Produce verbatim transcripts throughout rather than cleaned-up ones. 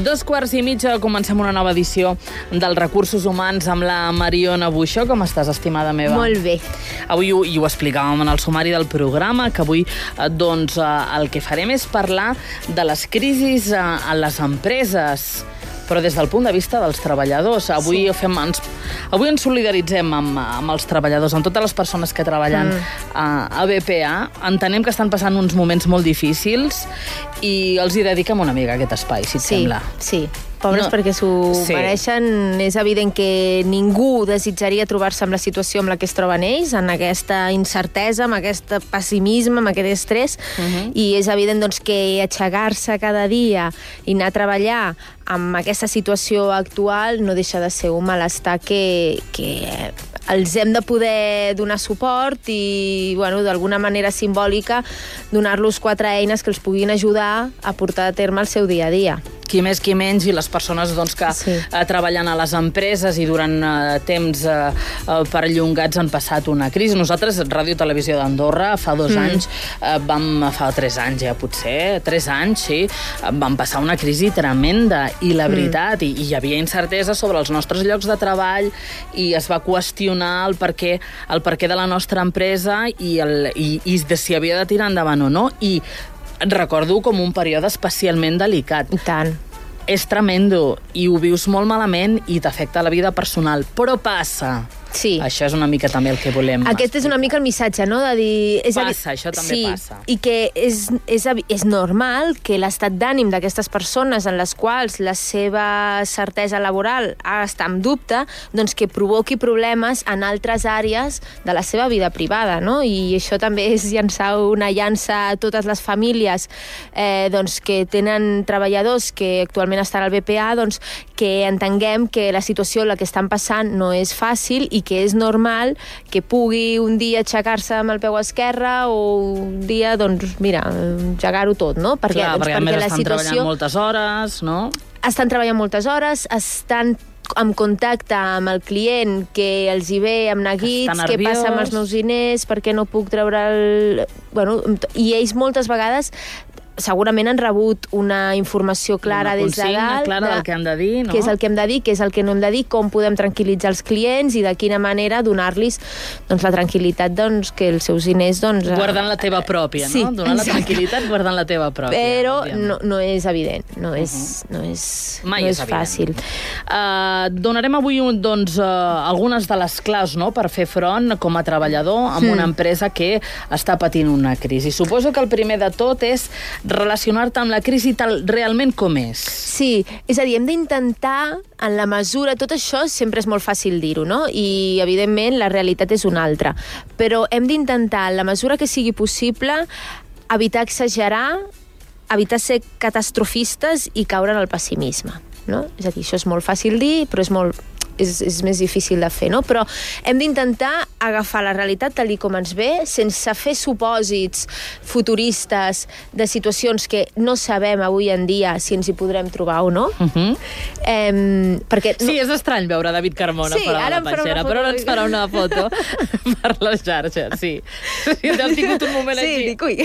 dos quarts i mitja comencem una nova edició dels Recursos Humans amb la Mariona Buxó. Com estàs, estimada meva? Molt bé. Avui ho, i ho explicàvem en el sumari del programa, que avui doncs, el que farem és parlar de les crisis a les empreses, però des del punt de vista dels treballadors. Avui, sí. fem, ens, avui ens solidaritzem amb, amb els treballadors, amb totes les persones que treballen mm. a, a B P A. Entenem que estan passant uns moments molt difícils i els hi dediquem una mica a aquest espai, si et sí, sembla. Sí, pobres no. perquè s'ho sí. mereixen. És evident que ningú desitjaria trobar-se amb la situació amb la que es troben ells, en aquesta incertesa, amb aquest pessimisme, amb aquest estrès, uh -huh. i és evident doncs, que aixecar-se cada dia i anar a treballar amb aquesta situació actual no deixa de ser un malestar que, que els hem de poder donar suport i, bueno, d'alguna manera simbòlica, donar-los quatre eines que els puguin ajudar a portar a terme el seu dia a dia. Qui més, qui menys, i les persones doncs, que sí. eh, treballen a les empreses i durant eh, temps eh, perllongats han passat una crisi. Nosaltres, Ràdio Televisió d'Andorra, fa dos mm. anys, eh, vam, fa tres anys ja potser, tres anys, sí, vam passar una crisi tremenda i la veritat, mm. i, i hi havia incertesa sobre els nostres llocs de treball i es va qüestionar el perquè, el perquè de la nostra empresa i, el, i, i de si havia de tirar endavant o no, i recordo com un període especialment delicat. I tant. És tremendo i ho vius molt malament i t'afecta la vida personal, però passa. Sí. Això és una mica també el que volem. Aquest és una mica el missatge, no? De dir... És passa, això també sí, passa. I que és, és, és normal que l'estat d'ànim d'aquestes persones en les quals la seva certesa laboral està en dubte, doncs que provoqui problemes en altres àrees de la seva vida privada, no? I això també és llançar una llança a totes les famílies eh, doncs, que tenen treballadors que actualment estan al B P A, doncs que entenguem que la situació en la que estan passant no és fàcil i que és normal que pugui un dia aixecar-se amb el peu esquerre o un dia, doncs, mira, engegar-ho tot, no? Perquè, Clar, doncs, perquè, perquè a més la estan situació... treballant moltes hores, no? Estan treballant moltes hores, estan en contacte amb el client que els hi ve amb neguits, què passa amb els meus diners, per què no puc treure el... Bueno, i ells moltes vegades segurament han rebut una informació clara des de dalt, clara de, del que hem de dir, no? Què és el que hem de dir, què és el que no hem de dir, com podem tranquil·litzar els clients i de quina manera donar-los doncs, la tranquil·litat doncs, que els seus diners... Doncs, guardant la teva pròpia, no? Sí, Donar la tranquil·litat guardant la teva pròpia. Però no, no és evident, no és, uh -huh. no és, Mai no és, és fàcil. Uh, donarem avui doncs, uh, algunes de les claus, no?, per fer front com a treballador amb mm. una empresa que està patint una crisi. Suposo que el primer de tot és relacionar-te amb la crisi tal realment com és. Sí, és a dir, hem d'intentar, en la mesura... Tot això sempre és molt fàcil dir-ho, no? I, evidentment, la realitat és una altra. Però hem d'intentar, en la mesura que sigui possible, evitar exagerar, evitar ser catastrofistes i caure en el pessimisme, no? És a dir, això és molt fàcil dir, però és molt... És, és més difícil de fer, no? Però hem d'intentar agafar la realitat tal com ens ve, sense fer supòsits futuristes de situacions que no sabem avui en dia si ens hi podrem trobar o no. Uh-huh. eh, perquè no... Sí, és estrany veure David Carmona sí, fora de la peixera, però ara ens farà una foto per les xarxes, sí. Sí, hem tingut un moment sí, així. Sí, dic, ui.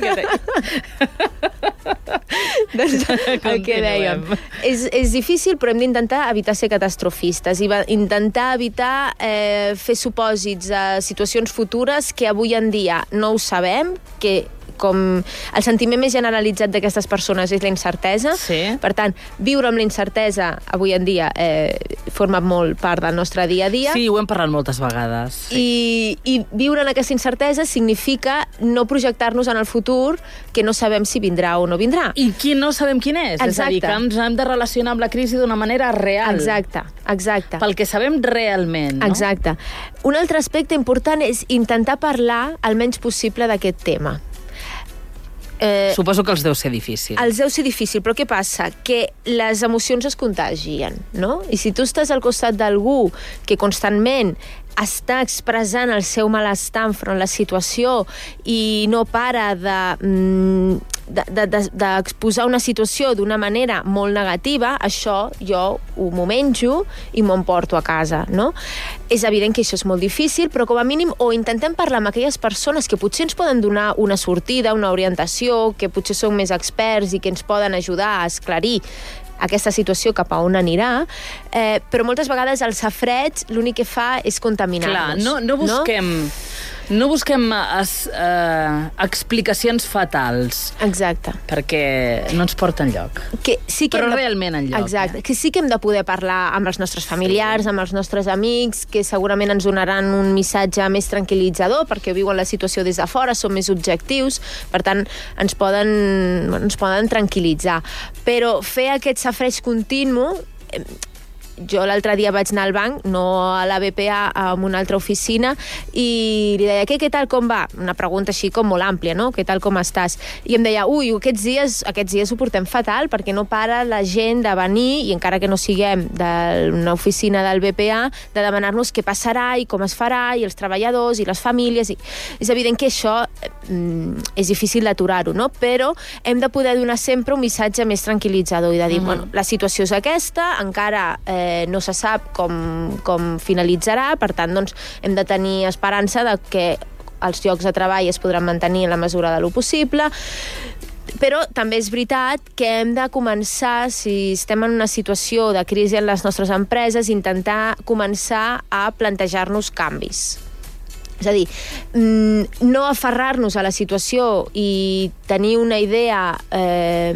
Doncs el que dèiem. És, és difícil, però hem d'intentar evitar ser catastrofistes i intentar evitar eh, fer supòsits de situacions futures que avui en dia no ho sabem, que com el sentiment més generalitzat d'aquestes persones és la incertesa. Sí. Per tant, viure amb la incertesa avui en dia eh, forma molt part del nostre dia a dia. Sí, ho hem parlat moltes vegades. Sí. I, I viure en aquesta incertesa significa no projectar-nos en el futur que no sabem si vindrà o no vindrà. I qui no sabem quin és. Exacte. És a dir, que ens hem de relacionar amb la crisi d'una manera real. Exacte, exacte. Pel que sabem realment, no? Exacte. Un altre aspecte important és intentar parlar el menys possible d'aquest tema. Eh, Suposo que els deu ser difícil. Els deu ser difícil, però què passa? Que les emocions es contagien, no? I si tu estàs al costat d'algú que constantment està expressant el seu malestar enfront la situació i no para de, de, de, de, d'exposar una situació d'una manera molt negativa, això jo ho m'ho menjo i m'ho emporto a casa, no? És evident que això és molt difícil, però com a mínim o intentem parlar amb aquelles persones que potser ens poden donar una sortida, una orientació, que potser són més experts i que ens poden ajudar a esclarir aquesta situació cap a on anirà, eh, però moltes vegades el safreig l'únic que fa és contaminar-nos. Clar, no, no busquem... No? No busquem es, eh, explicacions fatals. Exacte. Perquè no ens porta enlloc. Que sí que Però de... realment enlloc. Exacte. Eh? Que sí que hem de poder parlar amb els nostres familiars, sí. amb els nostres amics, que segurament ens donaran un missatge més tranquil·litzador, perquè viuen la situació des de fora, són més objectius, per tant, ens poden, bueno, ens poden tranquil·litzar. Però fer aquest safreig continu... Eh, jo l'altre dia vaig anar al banc, no a la B P A, a una altra oficina, i li deia, què, què tal, com va? Una pregunta així com molt àmplia, no? Què tal, com estàs? I em deia, ui, aquests dies, aquests dies ho portem fatal, perquè no para la gent de venir, i encara que no siguem d'una oficina del B P A, de demanar-nos què passarà i com es farà, i els treballadors i les famílies. I... És evident que això mm, és difícil d'aturar-ho, no? Però hem de poder donar sempre un missatge més tranquil·litzador i de dir, mm-hmm. bueno, la situació és aquesta, encara eh, no se sap com, com finalitzarà, per tant, doncs, hem de tenir esperança de que els llocs de treball es podran mantenir en la mesura de lo possible, però també és veritat que hem de començar, si estem en una situació de crisi en les nostres empreses, intentar començar a plantejar-nos canvis. És a dir, no aferrar-nos a la situació i tenir una idea eh,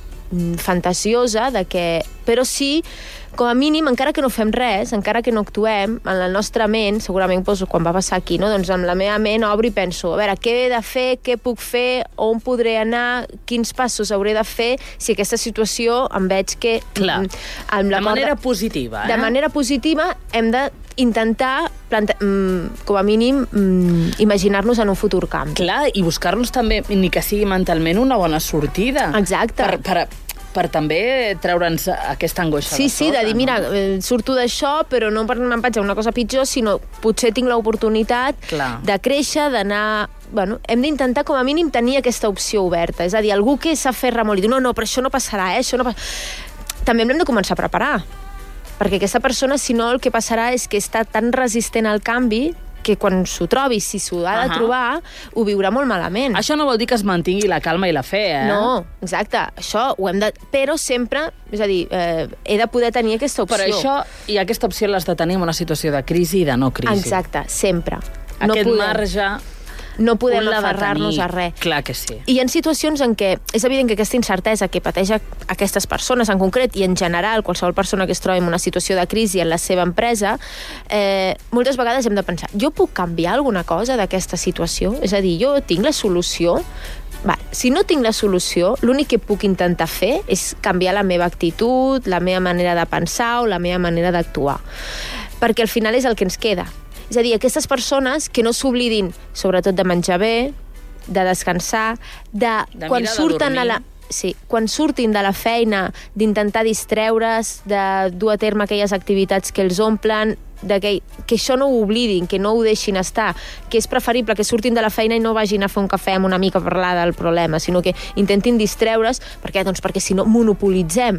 fantasiosa de que... Però sí, com a mínim, encara que no fem res, encara que no actuem, en la nostra ment, segurament doncs, quan va passar aquí, no? Doncs amb la meva ment obro i penso, a veure, què he de fer, què puc fer, on podré anar, quins passos hauré de fer si aquesta situació em veig que... Clar, amb la de manera corda, positiva. Eh? De manera positiva hem de intentar, planta, mm, com a mínim, mm, imaginar-nos en un futur canvi. Clar, i buscar-nos també, ni que sigui mentalment, una bona sortida. Exacte. Per, per, per també treure'ns aquesta angoixa. Sí, sí, de dir, mira, no? surto d'això, però no me'n vaig a una cosa pitjor, sinó potser tinc l'oportunitat de créixer, d'anar... Bueno, hem d'intentar, com a mínim, tenir aquesta opció oberta. És a dir, algú que s'aferra molt i diu, no, no, però això no passarà, eh? Això no pass... També l'hem de començar a preparar. Perquè aquesta persona, si no, el que passarà és que està tan resistent al canvi que quan s'ho trobi, si s'ho ha de uh-huh. trobar, ho viurà molt malament. Això no vol dir que es mantingui la calma i la fe, eh? No, exacte. Això ho hem de... Però sempre, és a dir, eh, he de poder tenir aquesta opció. Però això i aquesta opció l'has de tenir en una situació de crisi i de no crisi. Exacte, sempre. Aquest no podem... marge... No podem aferrar-nos a res. Clar que sí. I hi ha situacions en què és evident que aquesta incertesa que pateix aquestes persones en concret i en general qualsevol persona que es trobi en una situació de crisi en la seva empresa, eh, moltes vegades hem de pensar, jo puc canviar alguna cosa d'aquesta situació? És a dir, jo tinc la solució? Va, si no tinc la solució, l'únic que puc intentar fer és canviar la meva actitud, la meva manera de pensar o la meva manera d'actuar. Perquè al final és el que ens queda. És a dir, aquestes persones que no s'oblidin, sobretot de menjar bé, de descansar, de, de quan surten a la... Sí, quan surtin de la feina, d'intentar distreure's, de dur a terme aquelles activitats que els omplen, de que, que això no ho oblidin, que no ho deixin estar, que és preferible que surtin de la feina i no vagin a fer un cafè amb una mica a parlar del problema, sinó que intentin distreure's, perquè, doncs, perquè si no monopolitzem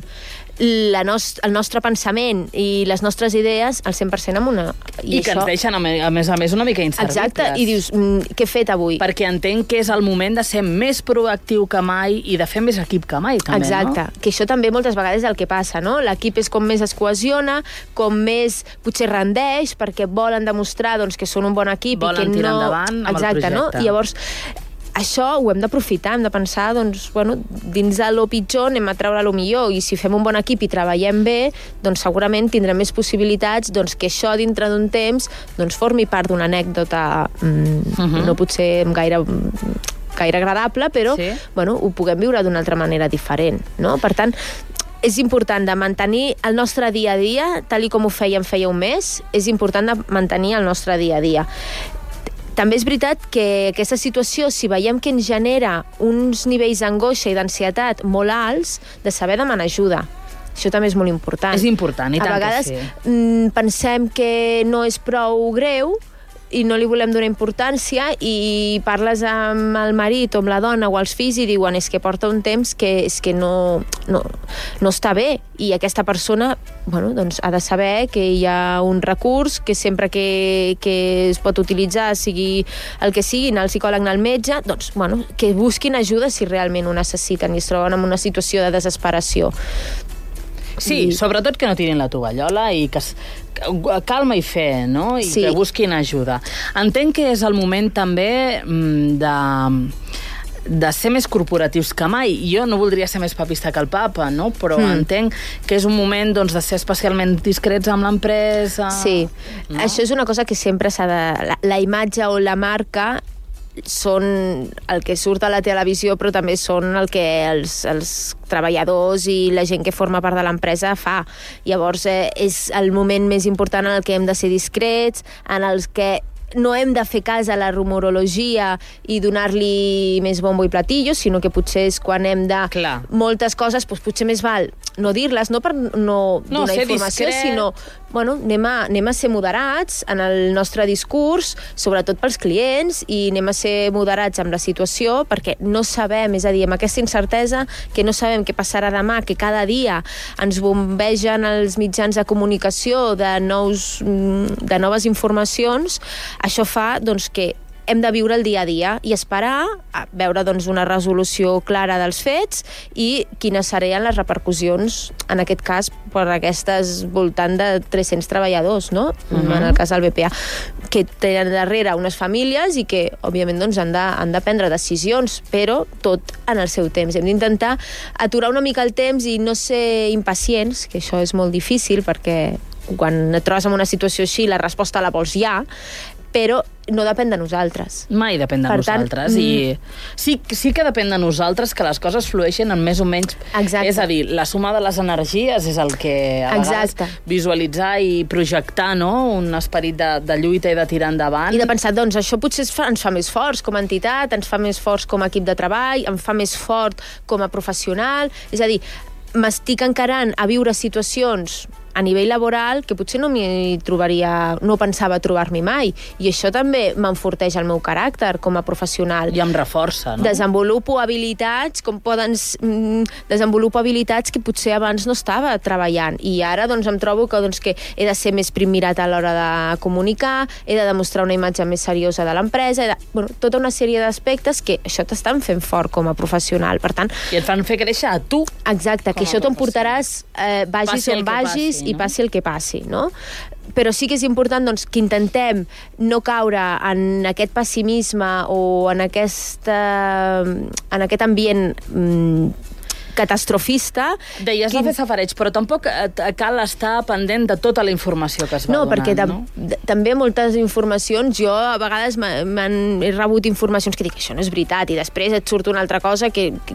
la nost el nostre pensament i les nostres idees al cent per cent amb una... I, I que això... ens deixen, a més a més, una mica inservibles. Exacte, i dius, mm, què he fet avui? Perquè entenc que és el moment de ser més proactiu que mai i de fer més equip que mai, també, Exacte, no? Que això també moltes vegades és el que passa, no? L'equip és com més es cohesiona, com més potser rendeix, perquè volen demostrar doncs, que són un bon equip volen i que tirar no... endavant amb Exacte, el projecte. No? I llavors... Això ho hem d'aprofitar, hem de pensar, doncs, bueno, dins de lo pitjor anem a treure lo millor, i si fem un bon equip i treballem bé, doncs segurament tindrem més possibilitats doncs, que això dintre d'un temps doncs, formi part d'una anècdota, mm, uh-huh. no pot ser gaire, gaire agradable, però sí. bueno, ho puguem viure d'una altra manera diferent. No? Per tant, és important de mantenir el nostre dia a dia, tal i com ho fèiem feia un mes, és important de mantenir el nostre dia a dia. També és veritat que aquesta situació, si veiem que ens genera uns nivells d'angoixa i d'ansietat molt alts, de saber demanar ajuda. Això també és molt important. És important, i tant que sí. A vegades pensem que no és prou greu i no li volem donar importància i parles amb el marit o amb la dona o els fills i diuen és que porta un temps que, és que no, no, no està bé, i aquesta persona bueno, doncs ha de saber que hi ha un recurs que sempre que, que es pot utilitzar, sigui el que sigui, anar al psicòleg, anar al metge, doncs bueno, que busquin ajuda si realment ho necessiten i es troben en una situació de desesperació. Sí, I... sobretot que no tirin la tovallola i que, que calma i fe, no? I sí. que busquin ajuda. Entenc que és el moment també de... de ser més corporatius que mai. Jo no voldria ser més papista que el papa, no? Però mm. entenc que és un moment doncs, de ser especialment discrets amb l'empresa. Sí, no? Això és una cosa que sempre s'ha de... La, la imatge o la marca són el que surt a la televisió, però també són el que els, els treballadors i la gent que forma part de l'empresa fa. Llavors, eh, és el moment més important en el que hem de ser discrets, en el que no hem de fer cas a la rumorologia i donar-li més bombo i platillo, sinó que potser és quan hem de... Clar. Moltes coses, doncs potser més val no dir-les, no per no, no donar informació, discret. sinó bueno, anem a, anem a ser moderats en el nostre discurs, sobretot pels clients, i anem a ser moderats amb la situació, perquè no sabem, és a dir, amb aquesta incertesa, que no sabem què passarà demà, que cada dia ens bombegen els mitjans de comunicació de, nous, de noves informacions. Això fa doncs, que hem de viure el dia a dia i esperar a veure doncs, una resolució clara dels fets i quines serien les repercussions, en aquest cas, per aquestes voltant de tres-cents treballadors, no? Uh-huh. En el cas del B P A, que tenen darrere unes famílies i que, òbviament, doncs, han, de, han de prendre decisions, però tot en el seu temps. Hem d'intentar aturar una mica el temps i no ser impacients, que això és molt difícil, perquè quan et trobes en una situació així, la resposta la vols ja, però no depèn de nosaltres. Mai depèn de per nosaltres. Tant, i sí, sí que depèn de nosaltres que les coses flueixen en més o menys... Exacte. És a dir, la suma de les energies és el que a Exacte. vegades visualitzar i projectar, no? Un esperit de, de lluita i de tirar endavant. I de pensar, doncs, això potser ens fa, ens fa més forts com a entitat, ens fa més forts com a equip de treball, em fa més fort com a professional. És a dir, m'estic encarant a viure situacions a nivell laboral que potser no m'hi trobaria, no pensava trobar-m'hi mai, i això també m'enforteix el meu caràcter com a professional. I em reforça, no? Desenvolupo habilitats com poden... Mm, desenvolupo habilitats que potser abans no estava treballant, i ara doncs em trobo que, doncs, que he de ser més primirat a l'hora de comunicar, he de demostrar una imatge més seriosa de l'empresa, de... bueno, tota una sèrie d'aspectes que això t'estan fent fort com a professional, per tant... I et fan fer créixer a tu. Exacte, que això t'emportaràs, eh, vagis on vagis, i passi el que passi, no? Però sí que és important doncs, que intentem no caure en aquest pessimisme o en, aquesta, en aquest ambient mm, catastrofista. Deies que... la fer safareig, però tampoc cal estar pendent de tota la informació que es va no, donant, perquè no? Perquè també moltes informacions, jo a vegades m'han he rebut informacions que dic, això no és veritat, i després et surt una altra cosa que, que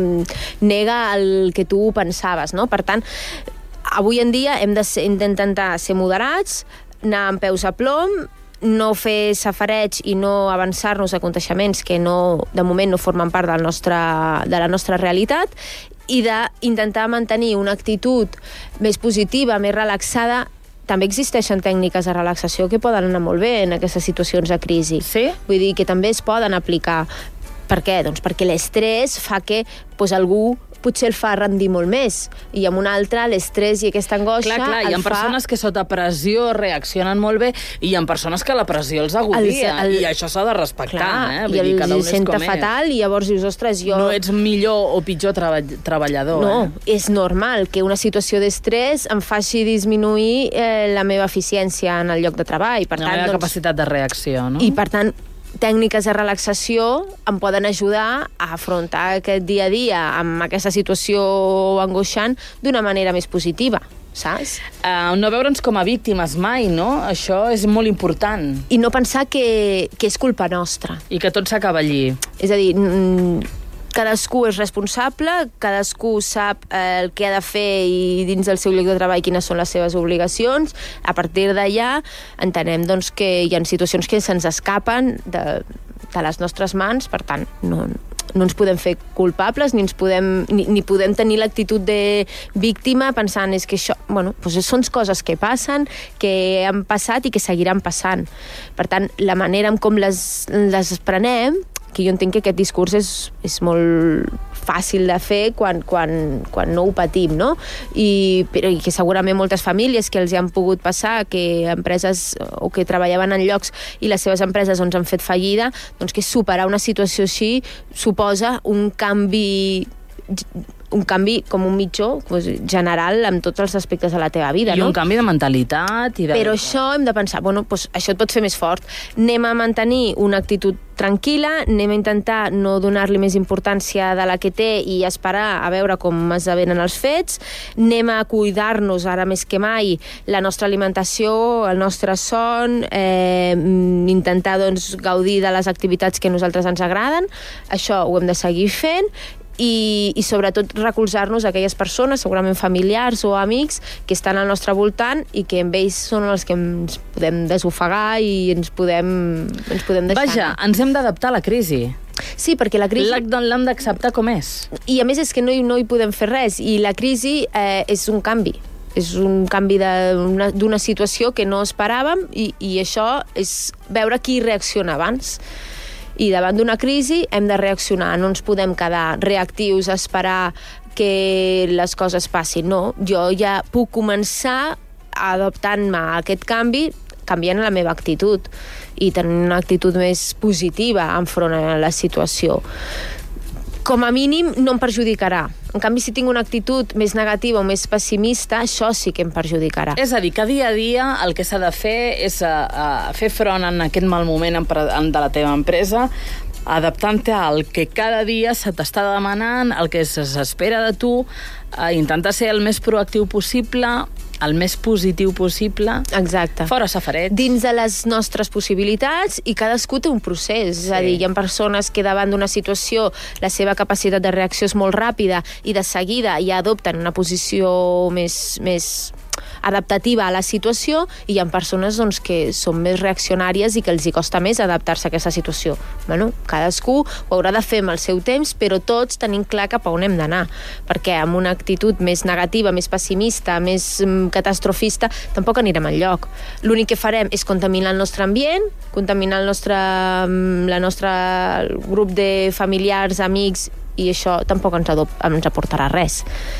nega el que tu pensaves, no? Per tant, avui en dia hem d'intentar ser moderats, anar amb peus a plom, no fer safareig i no avançar-nos a aconteixements que no, de moment no formen part del nostre, de la nostra realitat, i d'intentar mantenir una actitud més positiva, més relaxada. També existeixen tècniques de relaxació que poden anar molt bé en aquestes situacions de crisi. Sí? Vull dir que també es poden aplicar. Per què? Doncs perquè l'estrès fa que doncs, algú potser el fa rendir molt més, i amb un altre l'estrès i aquesta angoixa clar, clar, hi ha fa... persones que sota pressió reaccionen molt bé, i hi ha persones que la pressió els agodia, el, el... i això s'ha de respectar, clar, eh? Vull i dir, cada un els senta és com fatal, és. I llavors dius, ostres, jo... No ets millor o pitjor treball... treballador, no, eh? és normal que una situació d'estrès em faci disminuir eh, la meva eficiència en el lloc de treball. Per la tant, meva doncs, capacitat de reacció, no? I per tant, tècniques de relaxació em poden ajudar a afrontar aquest dia a dia amb aquesta situació angoixant d'una manera més positiva, saps? Uh, no veure'ns com a víctimes mai, no? Això és molt important. I no pensar que, que és culpa nostra. I que tot s'acaba allí. És a dir, cadascú és responsable, cadascú sap el que ha de fer i dins del seu lloc de treball quines són les seves obligacions. A partir d'allà entenem doncs, que hi ha situacions que se'ns escapen de, de les nostres mans, per tant, no, no ens podem fer culpables, ni, ens podem, ni, ni podem tenir l'actitud de víctima pensant és que això, bueno, doncs són coses que passen, que han passat i que seguiran passant. Per tant, la manera en com les, les prenem, que jo entenc que aquest discurs és, és molt fàcil de fer quan, quan, quan no ho patim, no? I, però, i que segurament moltes famílies que els hi han pogut passar, que empreses o que treballaven en llocs i les seves empreses doncs, han fet fallida, doncs que superar una situació així suposa un canvi un canvi com un mitjó pues, general en tots els aspectes de la teva vida. I no? un canvi de mentalitat. I de... Però això hem de pensar, bueno, pues, això et pot fer més fort. Anem a mantenir una actitud tranquil·la, anem a intentar no donar-li més importància de la que té i esperar a veure com esdevenen els fets, anem a cuidar-nos ara més que mai la nostra alimentació, el nostre son, eh, intentar doncs, gaudir de les activitats que a nosaltres ens agraden, això ho hem de seguir fent, i, i sobretot recolzar-nos a aquelles persones, segurament familiars o amics, que estan al nostre voltant i que amb ells són els que ens podem desofegar i ens podem, ens podem deixar. Vaja, ens hem d'adaptar a la crisi. Sí, perquè la crisi... L'hem d'acceptar com és. I a més és que no hi, no hi podem fer res, i la crisi eh, és un canvi. És un canvi d'una situació que no esperàvem i, i això és veure qui reacciona abans. I davant d'una crisi hem de reaccionar, no ens podem quedar reactius a esperar que les coses passin, no. Jo ja puc començar adaptant-me a aquest canvi, canviant la meva actitud i tenint una actitud més positiva enfront a la situació. Com a mínim no em perjudicarà. En canvi, si tinc una actitud més negativa o més pessimista, això sí que em perjudicarà. És a dir, que dia a dia el que s'ha de fer és a, a fer front en aquest mal moment de la teva empresa, adaptant-te al que cada dia se t'està demanant, el que s'espera de tu, a intentar ser el més proactiu possible, el més positiu possible. Exacte. Fora safareig. Dins de les nostres possibilitats, i cadascú té un procés. Sí. És a dir, hi ha persones que davant d'una situació la seva capacitat de reacció és molt ràpida i de seguida ja adopten una posició més, més adaptativa a la situació, i hi ha persones doncs, que són més reaccionàries i que els hi costa més adaptar-se a aquesta situació. Bueno, cadascú ho haurà de fer amb el seu temps, però tots tenim clar cap a on hem d'anar, perquè amb una actitud més negativa, més pessimista, més mm, catastrofista, tampoc anirem enlloc. L'únic que farem és contaminar el nostre ambient, contaminar el nostre, la nostra el grup de familiars, amics, i això tampoc ens, ens aportarà res.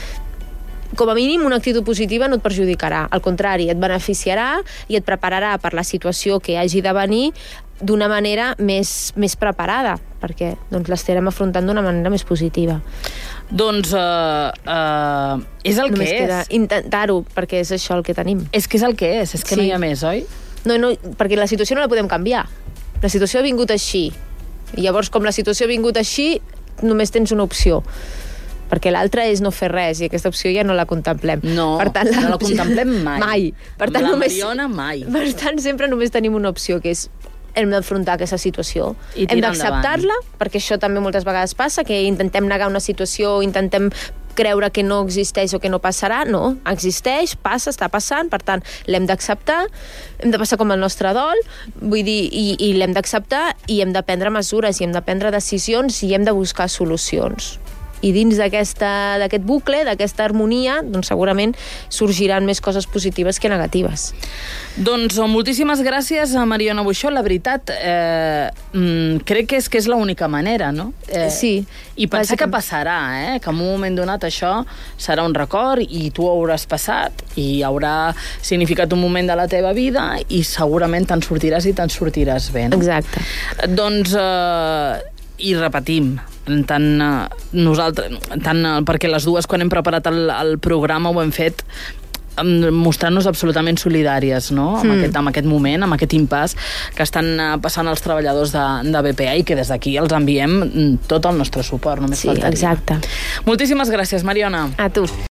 Com a mínim, una actitud positiva no et perjudicarà. Al contrari, et beneficiarà i et prepararà per la situació que hagi de venir d'una manera més, més preparada, perquè doncs, l'estarem afrontant d'una manera més positiva. Doncs uh, uh, és el Només que queda és. intentar-ho, perquè és això el que tenim. És que és el que és, és que Sí. no hi ha més, oi? No, no, perquè la situació no la podem canviar. La situació ha vingut així. I llavors, com la situació ha vingut així, només tens una opció. Perquè l'altra és no fer res, i aquesta opció ja no la contemplem. No, per tant, la no la contemplem mai. Mai. Per tant, la només, Mariona, mai. Per tant, sempre només tenim una opció, que és hem d'afrontar aquesta situació. I hem tirar d'acceptar-la, perquè això també moltes vegades passa, que intentem negar una situació, intentem creure que no existeix o que no passarà. No, existeix, passa, està passant, per tant, l'hem d'acceptar, hem de passar com el nostre dol, vull dir, i, i l'hem d'acceptar, i hem de prendre mesures, i hem de prendre decisions, i hem de buscar solucions. I dins d'aquest bucle, d'aquesta harmonia, doncs segurament sorgiran més coses positives que negatives. Doncs moltíssimes gràcies a Mariona Buxó. La veritat, eh, crec que és que és l'única manera, no? Eh, sí. I pensar que passarà, eh? Que en un moment donat això serà un record i tu ho hauràs passat i haurà significat un moment de la teva vida i segurament te'n sortiràs i te'n sortiràs bé. No? Exacte. Doncs, eh, i repetim, tant nosaltres, tant perquè les dues quan hem preparat el, el programa ho hem fet mostrant-nos absolutament solidàries, no? Amb, mm. aquest, amb aquest moment, amb aquest impàs que estan passant els treballadors de, de B P A i que des d'aquí els enviem tot el nostre suport, només sí, faltaria. Exacte. Moltíssimes gràcies, Mariona. A tu.